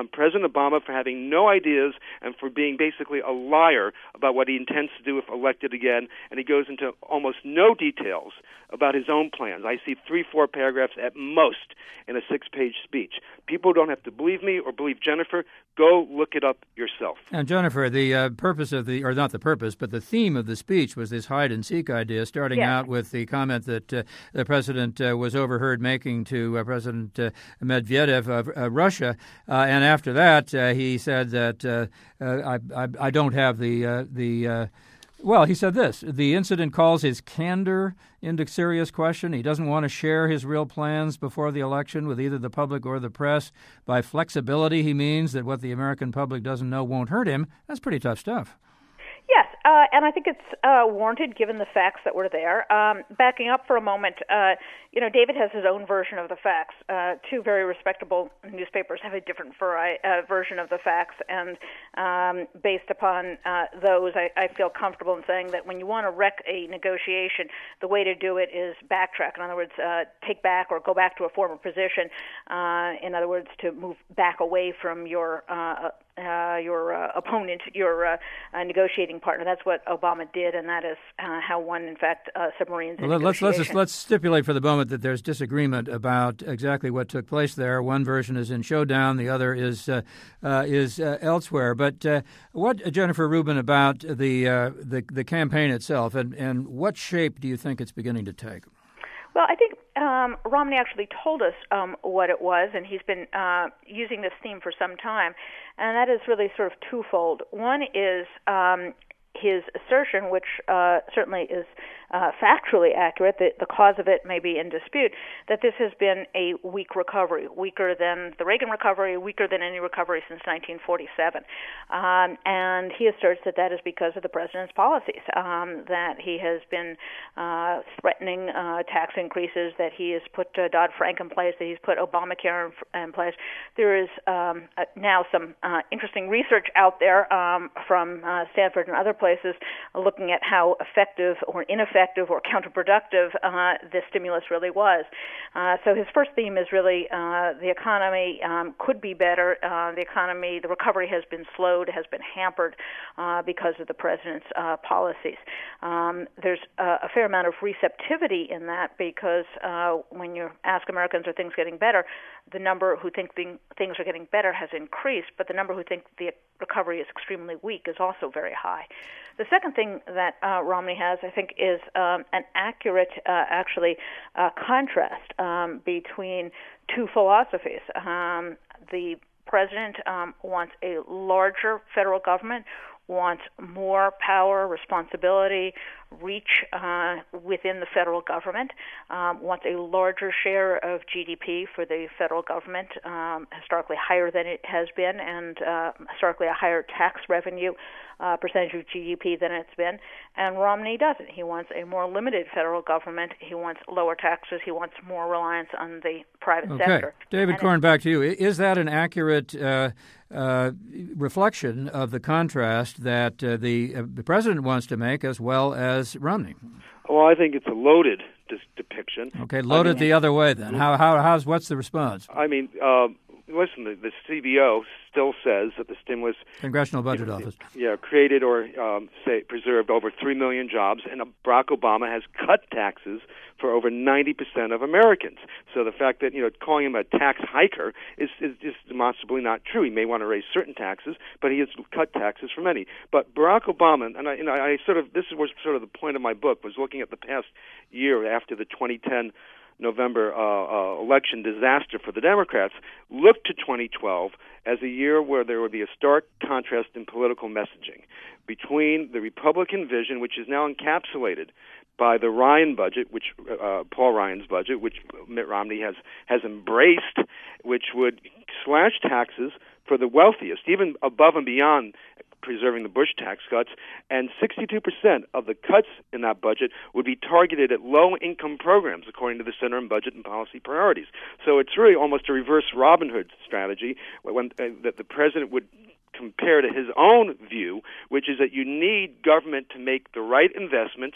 President Obama for having no ideas and for being basically a liar about what he intends to do if elected again, and he goes into almost no details about his own plans. I see three, four paragraphs at most in a six-page speech. People don't have to believe me or believe Jennifer. Go look it up yourself. And Jennifer, the uh, purpose of the, or not the purpose, but the theme of the speech was this hide-and-seek idea, starting yes. out with the comment that uh, the president uh, was overheard making to uh, President uh, Medvedev of uh, Russia, uh, and after that uh, he said that uh, uh, I, I, I don't have the uh, the. Uh, Well, he said this. The incident calls his candor into serious question. He doesn't want to share his real plans before the election with either the public or the press. By flexibility, he means that what the American public doesn't know won't hurt him. That's pretty tough stuff. Yes, uh, and I think it's uh, warranted given the facts that were there. Um, backing up for a moment, uh, you know, David has his own version of the facts. Uh, two very respectable newspapers have a different ver- uh, version of the facts, and um, based upon uh, those, I, I feel comfortable in saying that when you want to wreck a negotiation, the way to do it is backtrack. In other words, uh, take back or go back to a former position. Uh, in other words, to move back away from your uh, uh, your uh, opponent, your uh, uh, negotiating partner. That's what Obama did, and that is uh, how one, in fact, uh, submarines. Well, let's let's just, let's stipulate for the moment that there's disagreement about exactly what took place there. One version is in Showdown, the other is uh, uh, is uh, elsewhere. But uh, what, Jennifer Rubin, about the uh, the the campaign itself, and and what shape do you think it's beginning to take? Well, I think um, Romney actually told us um, what it was, and he's been uh, using this theme for some time, and that is really sort of twofold. One is um, his assertion, which uh, certainly is uh, factually accurate, that the cause of it may be in dispute, that this has been a weak recovery, weaker than the Reagan recovery, weaker than any recovery since nineteen forty-seven. Um, and he asserts that that is because of the president's policies, um, that he has been uh, threatening uh, tax increases, that he has put uh, Dodd-Frank in place, that he's put Obamacare in, in place. There is um, uh, now some uh, interesting research out there um, from uh, Stanford and other places looking at how effective or ineffective or counterproductive uh, this stimulus really was. Uh, so his first theme is really uh, the economy um, could be better. Uh, the economy, the recovery has been slowed, has been hampered uh, because of the president's uh, policies. Um, there's uh, a fair amount of receptivity in that because uh, when you ask Americans, are things getting better, the number who think thing, things are getting better has increased, but the number who think the recovery is extremely weak is also very high. The second thing that uh, Romney has, I think, is um, an accurate, uh, actually, uh, contrast um, between two philosophies. Um, the president um, wants a larger federal government, wants more power, responsibility, reach uh, within the federal government, um, wants a larger share of G D P for the federal government, um, historically higher than it has been, and uh, historically a higher tax revenue uh, percentage of G D P than it's been. And Romney doesn't. He wants a more limited federal government. He wants lower taxes. He wants more reliance on the private okay. sector. David Corn, back to you. Is that an accurate uh, uh, reflection of the contrast that uh, the, uh, the president wants to make as well as Romney? Well, I think it's a loaded dis- depiction. Okay, load I it mean, the other way then. How how how's what's the response? I mean, uh, listen, the, the C B O still says that the stimulus, Congressional Budget you know, Office, yeah, created or um, say preserved over three million jobs, and Barack Obama has cut taxes for over ninety percent of Americans. So the fact that, you know, calling him a tax hiker is, is just demonstrably not true. He may want to raise certain taxes, but he has cut taxes for many. But Barack Obama, and I, you know, I sort of this was sort of the point of my book, was looking at the past year after the twenty ten November uh, uh, election disaster for the Democrats, looked to twenty twelve as a year where there would be a stark contrast in political messaging between the Republican vision, which is now encapsulated by the Ryan budget, which uh, Paul Ryan's budget, which Mitt Romney has has embraced, which would slash taxes for the wealthiest, even above and beyond preserving the Bush tax cuts, and sixty-two percent of the cuts in that budget would be targeted at low-income programs, according to the Center on Budget and Policy Priorities. So it's really almost a reverse Robin Hood strategy when, uh, that the president would compare to his own view, which is that you need government to make the right investments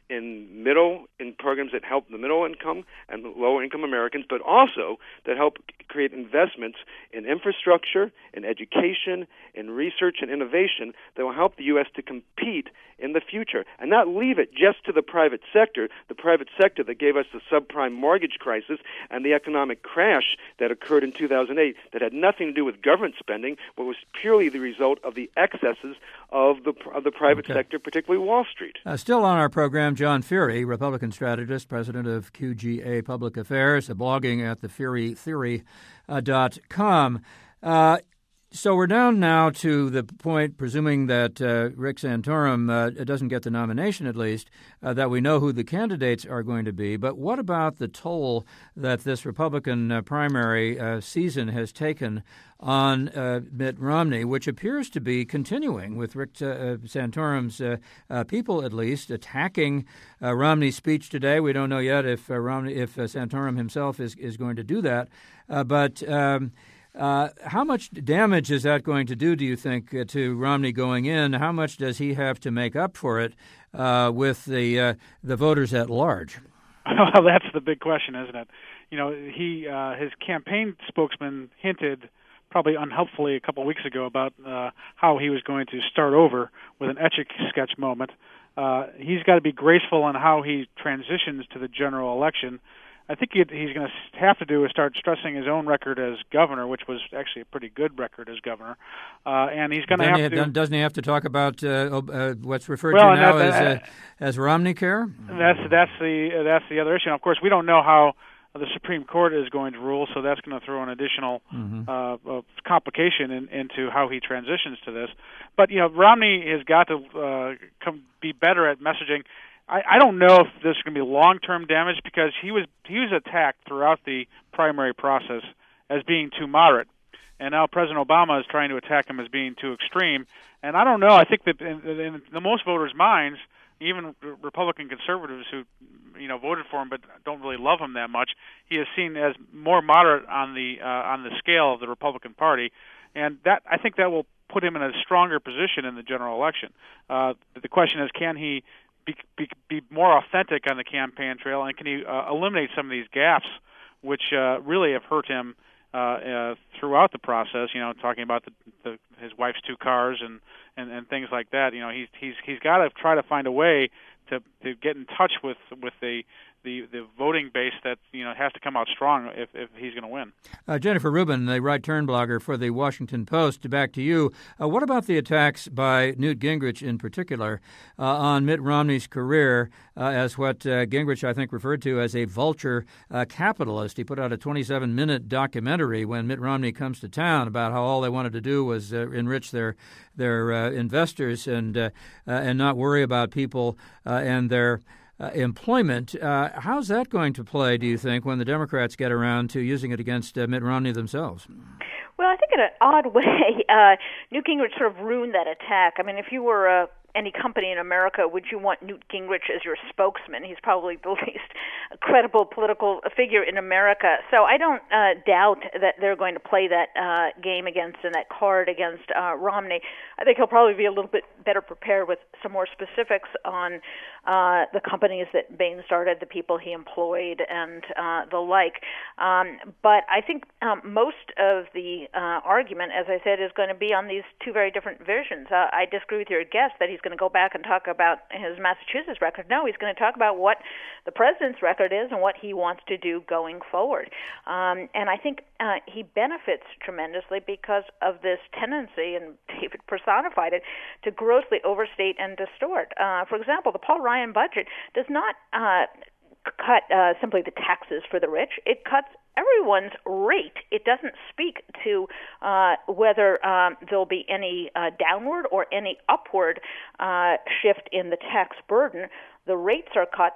in middle in programs that help the middle income and lower income Americans, but also that help create investments in infrastructure, in education, in research and innovation that will help the U S to compete in the future, and not leave it just to the private sector, the private sector that gave us the subprime mortgage crisis and the economic crash that occurred in two thousand eight that had nothing to do with government spending, but was purely the result of the excesses of the of the private okay. sector, particularly Wall Street. Uh, still on our program, John Feehery, Republican strategist, president of Q G A Public Affairs, blogging at the feehery theory dot com. Uh, So we're down now to the point, presuming that uh, Rick Santorum uh, doesn't get the nomination at least, uh, that we know who the candidates are going to be. But what about the toll that this Republican uh, primary uh, season has taken on uh, Mitt Romney, which appears to be continuing with Rick uh, Santorum's uh, uh, people, at least, attacking uh, Romney's speech today. We don't know yet if uh, Romney, if uh, Santorum himself is, is going to do that. Uh, but... Um, Uh, how much damage is that going to do, do you think, uh, to Romney going in? How much does he have to make up for it uh, with the uh, the voters at large? Well, that's the big question, isn't it? You know, he uh, his campaign spokesman hinted, probably unhelpfully, a couple of weeks ago about uh, how he was going to start over with an Etch-a-Sketch moment. Uh, he's got to be graceful in how he transitions to the general election. I think he's going to have to do is start stressing his own record as governor, which was actually a pretty good record as governor. Uh, and he's going to have he, to. Doesn't he have to talk about uh, uh, what's referred well, to now that, as uh, as Romneycare? That's that's the that's the other issue. And of course, we don't know how the Supreme Court is going to rule, so that's going to throw an additional mm-hmm. uh, uh, complication in, into how he transitions to this. But you know, Romney has got to uh, come be better at messaging. I don't know if this is going to be long-term damage because he was he was attacked throughout the primary process as being too moderate, and now President Obama is trying to attack him as being too extreme. And I don't know. I think that in, in the most voters' minds, even Republican conservatives who you know voted for him but don't really love him that much, he is seen as more moderate on the uh, on the scale of the Republican Party, and that I think that will put him in a stronger position in the general election. Uh, the question is, can he Be, be, be more authentic on the campaign trail, and can he uh, eliminate some of these gaffes, which uh, really have hurt him uh, uh, throughout the process? You know, talking about the, the, his wife's two cars and, and, and things like that. You know, he's he's he's got to try to find a way to to get in touch with with the the, the voting base that you know has to come out strong if, if he's going to win. Uh, Jennifer Rubin, the right turn blogger for the Washington Post, back to you. Uh, what about the attacks by Newt Gingrich in particular uh, on Mitt Romney's career uh, as what uh, Gingrich, I think, referred to as a vulture uh, capitalist? He put out a twenty-seven minute documentary when Mitt Romney comes to town about how all they wanted to do was uh, enrich their their uh, investors and uh, uh, and not worry about people uh, and their Uh, employment. Uh, how's that going to play, do you think, when the Democrats get around to using it against uh, Mitt Romney themselves? Well, I think in an odd way, uh, Newt Gingrich sort of ruined that attack. I mean, if you were uh, any company in America, would you want Newt Gingrich as your spokesman? He's probably the least credible political figure in America. So I don't uh, doubt that they're going to play that uh, game against and that card against uh, Romney. I think he'll probably be a little bit better prepared with some more specifics on uh, the companies that Bain started, the people he employed, and uh, the like. Um, but I think um, most of the uh, argument, as I said, is going to be on these two very different visions. Uh, I disagree with your guess that he's going to go back and talk about his Massachusetts record. No, he's going to talk about what the president's record is and what he wants to do going forward. Um, and I think uh, he benefits tremendously because of this tendency, and David personified it, to grossly overstate and distort. Uh, for example, the Paul Ryan budget does not uh, cut uh, simply the taxes for the rich. It cuts everyone's rate. It doesn't speak to uh, whether um, there'll be any uh, downward or any upward uh, shift in the tax burden. The rates are cut, the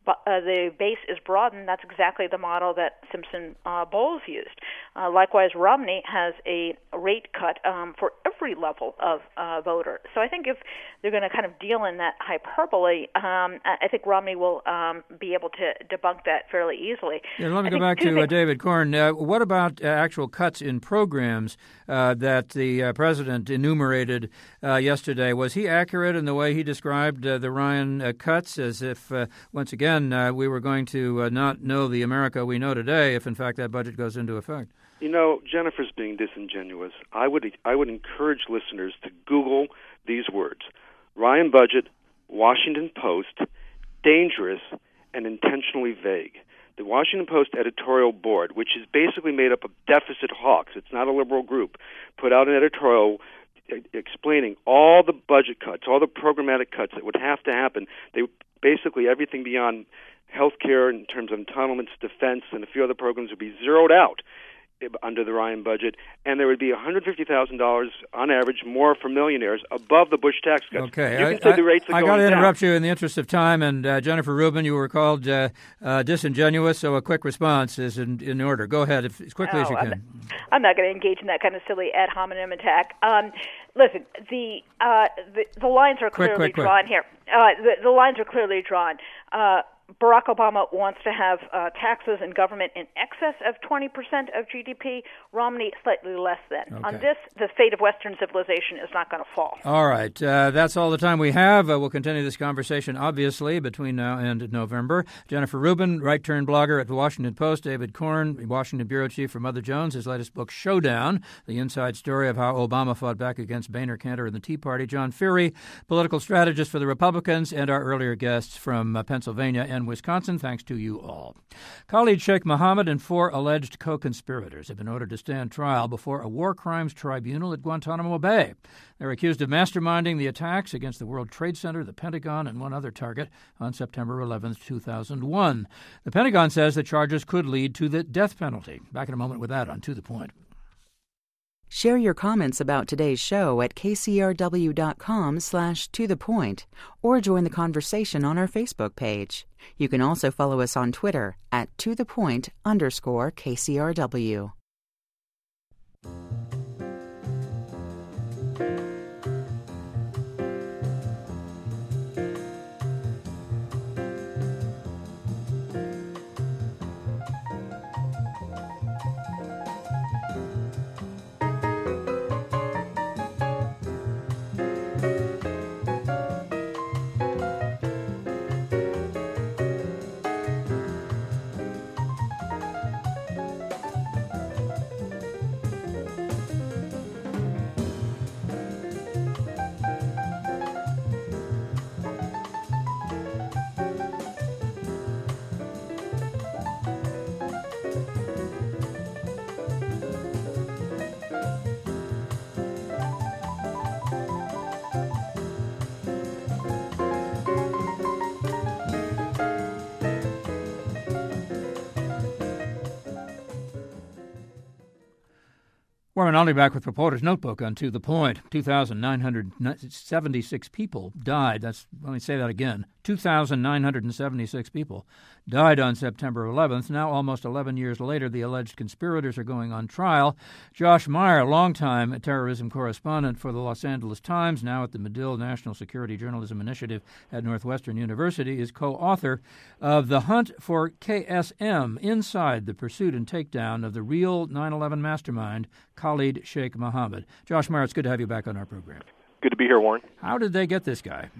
uh, the base is broadened, that's exactly the model that Simpson uh, Bowles used. Uh, likewise, Romney has a rate cut um, for every level of uh, voter. So I think if they're going to kind of deal in that hyperbole, um, I think Romney will um, be able to debunk that fairly easily. Yeah, let me I go back to things- uh, David Corn. Uh, what about uh, actual cuts in programs uh, that the uh, president enumerated uh, yesterday? Was he accurate in the way he described uh, the Ryan uh, cuts, as if, uh, once again, uh, we were going to uh, not know the America we know today if, in fact, that budget goes into effect? You know, Jennifer's being disingenuous. I would I would encourage listeners to Google these words: Ryan budget, Washington Post, dangerous, and intentionally vague. The Washington Post editorial board, which is basically made up of deficit hawks, it's not a liberal group, put out an editorial explaining all the budget cuts, all the programmatic cuts that would have to happen. They basically everything beyond health care in terms of entitlements, defense, and a few other programs would be zeroed out under the Ryan budget, and there would be one hundred fifty thousand dollars on average more for millionaires above the Bush tax cuts. Okay, you I, can say the rates are I going got to interrupt down. you in the interest of time, and uh, Jennifer Rubin, you were called uh, uh, disingenuous, so a quick response is in, in order. Go ahead, if, as quickly oh, as you I'm can. Not, I'm not going to engage in that kind of silly ad hominem attack. Um, listen, the, uh, the the lines are Quick, clearly quick, quick. drawn here. Uh, the, the lines are clearly drawn. Uh, Barack Obama wants to have uh, taxes and government in excess of twenty percent of G D P. Romney slightly less than. Okay. On this, the fate of Western civilization is not going to fall. All right. Uh, that's all the time we have. Uh, we'll continue this conversation, obviously, between now and November. Jennifer Rubin, Right Turn blogger at the Washington Post. David Corn, Washington bureau chief for Mother Jones. His latest book, Showdown, the inside story of how Obama fought back against Boehner, Cantor, and the Tea Party. John Feary, political strategist for the Republicans, and our earlier guests from uh, Pennsylvania and Wisconsin. Thanks to you all. Khalid Sheikh Mohammed and four alleged co-conspirators have been ordered to stand trial before a war crimes tribunal at Guantanamo Bay. They're accused of masterminding the attacks against the World Trade Center, the Pentagon, and one other target on September eleventh, two thousand one. The Pentagon says the charges could lead to the death penalty. Back in a moment with that on To the Point. Share your comments about today's show at kcrw.com slash to the point or join the conversation on our Facebook page. You can also follow us on Twitter at to the point underscore KCRW. Warren Olney back with Reporter's Notebook on To the Point. two thousand nine hundred seventy-six people died. That's, let me say that again. two thousand nine hundred seventy-six people died on September eleventh. Now, almost eleven years later, the alleged conspirators are going on trial. Josh Meyer, longtime terrorism correspondent for the Los Angeles Times, now at the Medill National Security Journalism Initiative at Northwestern University, is co-author of The Hunt for K S M, Inside the Pursuit and Takedown of the Real nine eleven Mastermind, Khalid Sheikh Mohammed. Josh Meyer, it's good to have you back on our program. Good to be here, Warren. How did they get this guy?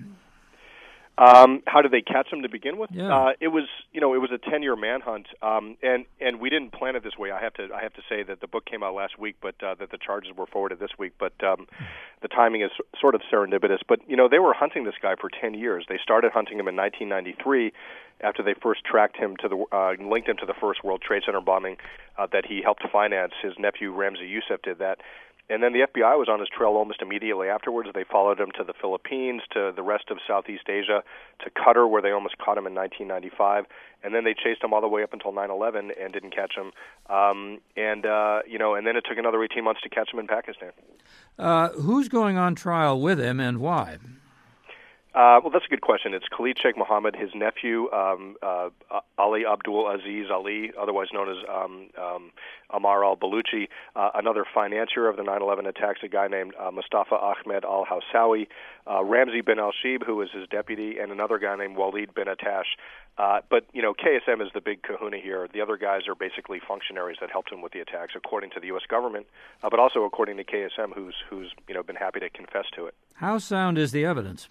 Um, how did they catch him to begin with? Yeah. Uh, it was, you know, it was a ten-year manhunt, um, and and we didn't plan it this way. I have to, I have to say that the book came out last week, but uh, that the charges were forwarded this week. But um, the timing is sort of serendipitous. But you know, they were hunting this guy for ten years. They started hunting him in nineteen ninety-three, after they first tracked him to the, uh, linked him to the first World Trade Center bombing uh, that he helped to finance. His nephew Ramzi Youssef did that. And then the F B I was on his trail almost immediately afterwards. They followed him to the Philippines, to the rest of Southeast Asia, to Qatar, where they almost caught him in nineteen ninety-five. And then they chased him all the way up until nine eleven and didn't catch him. Um, and, uh, you know, and then it took another eighteen months to catch him in Pakistan. Uh, who's going on trial with him and why? Uh, well, that's a good question. It's Khalid Sheikh Mohammed, his nephew, um, uh, Ali Abdul Aziz Ali, otherwise known as um, um, Ammar al-Baluchi, uh, another financier of the nine eleven attacks, a guy named uh, Mustafa Ahmed al-Hawsawi, uh, Ramzi bin al-Shib, who was his deputy, and another guy named Walid bin Attash. Uh, but, you know, K S M is the big kahuna here. The other guys are basically functionaries that helped him with the attacks, according to the U S government, uh, but also according to K S M, who's, who's you know, been happy to confess to it. How sound is the evidence?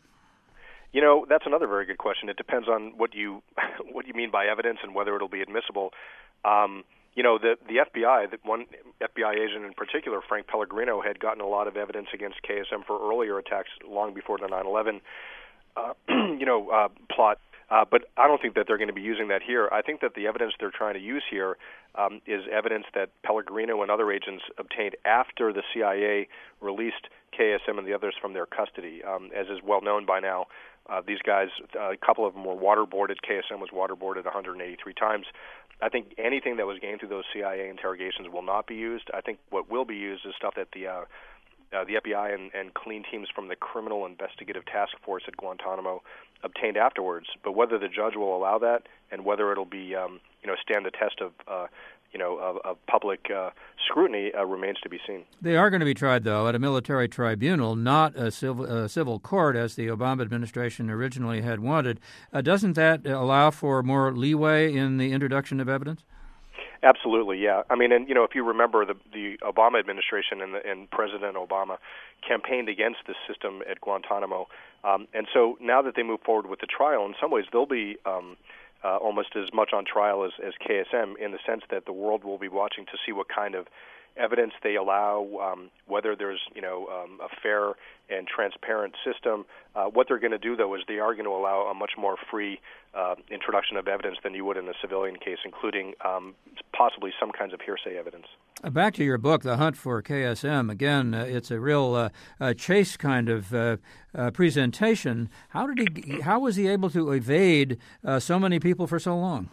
You know, that's another very good question. It depends on what you what you mean by evidence and whether it'll be admissible. Um, you know, the the F B I, the one F B I agent in particular, Frank Pellegrino, had gotten a lot of evidence against K S M for earlier attacks long before the nine eleven, uh, you know, uh, plot. Uh, but I don't think that they're going to be using that here. I think that the evidence they're trying to use here um, is evidence that Pellegrino and other agents obtained after the C I A released K S M and the others from their custody. Um, as is well known by now, uh, these guys, uh, a couple of them were waterboarded. K S M was waterboarded one hundred eighty-three times. I think anything that was gained through those C I A interrogations will not be used. I think what will be used is stuff that the uh, Uh, the F B I and, and clean teams from the Criminal Investigative Task Force at Guantanamo obtained afterwards. But whether the judge will allow that and whether it'll be, um, you know, stand the test of, uh, you know, of, of public uh, scrutiny uh, remains to be seen. They are going to be tried, though, at a military tribunal, not a civil, uh, civil court, as the Obama administration originally had wanted. Uh, doesn't that allow for more leeway in the introduction of evidence? Absolutely, yeah. I mean, and you know, if you remember, the the Obama administration and, the, and President Obama campaigned against this system at Guantanamo, um, and so now that they move forward with the trial, in some ways they'll be um, uh, almost as much on trial as, as K S M, in the sense that the world will be watching to see what kind of evidence they allow, um, whether there's you know um, a fair and transparent system. Uh, what they're going to do, though, is they are going to allow a much more free uh, introduction of evidence than you would in a civilian case, including um, possibly some kinds of hearsay evidence. Uh, back to your book, The Hunt for K S M. Again, uh, it's a real uh, uh, chase kind of uh, uh, presentation. How did he? How was he able to evade uh, so many people for so long?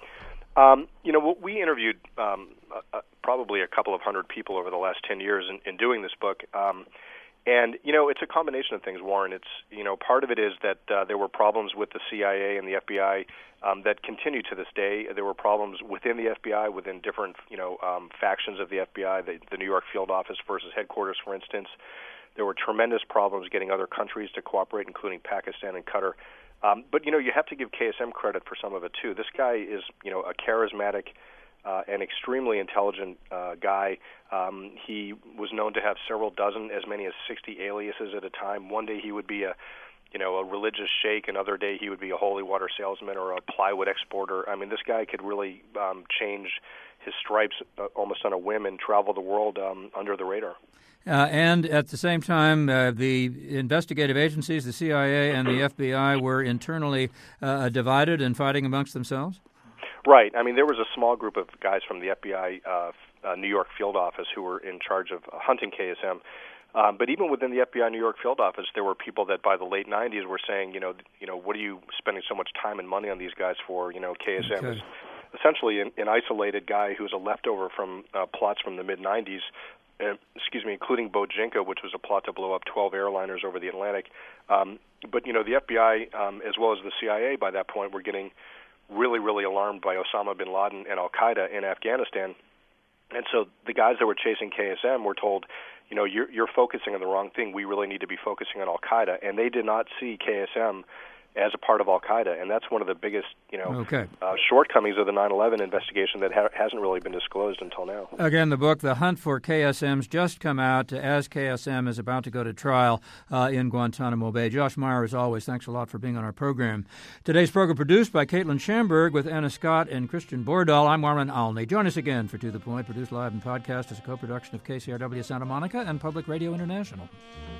Um, you know, we interviewed um, uh, probably a couple of hundred people over the last ten years in, in doing this book. Um, and, you know, it's a combination of things, Warren. It's, you know, part of it is that uh, there were problems with the C I A and the F B I um, that continue to this day. There were problems within the F B I, within different, you know, um, factions of the F B I, the, the New York field office versus headquarters, for instance. There were tremendous problems getting other countries to cooperate, including Pakistan and Qatar. Um, but, you know, you have to give K S M credit for some of it, too. This guy is, you know, a charismatic uh, and extremely intelligent uh, guy. Um, he was known to have several dozen, as many as sixty aliases at a time. One day he would be a, you know, a religious sheikh. Another day he would be a holy water salesman or a plywood exporter. I mean, this guy could really um, change his stripes uh, almost on a whim and travel the world um, under the radar. Uh, and at the same time, uh, the investigative agencies, the C I A and the F B I, were internally uh, divided and fighting amongst themselves? Right. I mean, there was a small group of guys from the F B I uh, uh, New York field office who were in charge of hunting K S M. Um, but even within the F B I New York field office, there were people that by the late nineties were saying, you know, you know, what are you spending so much time and money on these guys for? You know, K S M okay. is essentially an, an isolated guy who's a leftover from uh, plots from the mid nineties. Uh, excuse me, including Bojinka, which was a plot to blow up twelve airliners over the Atlantic. Um, but, you know, the F B I, um, as well as the C I A by that point, were getting really, really alarmed by Osama bin Laden and al-Qaeda in Afghanistan. And so the guys that were chasing K S M were told, you know, you're, you're focusing on the wrong thing. We really need to be focusing on al-Qaeda. And they did not see K S M as a part of al-Qaeda, and that's one of the biggest, you know, okay. uh, shortcomings of the nine eleven investigation that ha- hasn't really been disclosed until now. Again, the book, The Hunt for K S M's, just come out as K S M is about to go to trial uh, in Guantanamo Bay. Josh Meyer, as always, thanks a lot for being on our program. Today's program produced by Caitlin Schamberg with Anna Scott and Christian Bordahl. I'm Warren Alney. Join us again for To The Point, produced live and podcast as a co-production of K C R W Santa Monica and Public Radio International.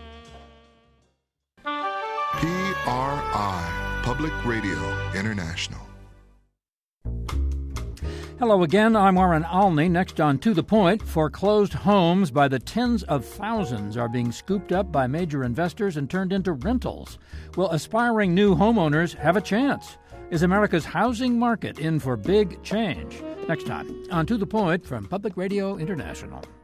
P R I, Public Radio International. Hello again, I'm Warren Alney. Next on To The Point, foreclosed homes by the tens of thousands are being scooped up by major investors and turned into rentals. Will aspiring new homeowners have a chance? Is America's housing market in for big change? Next time on To The Point from Public Radio International.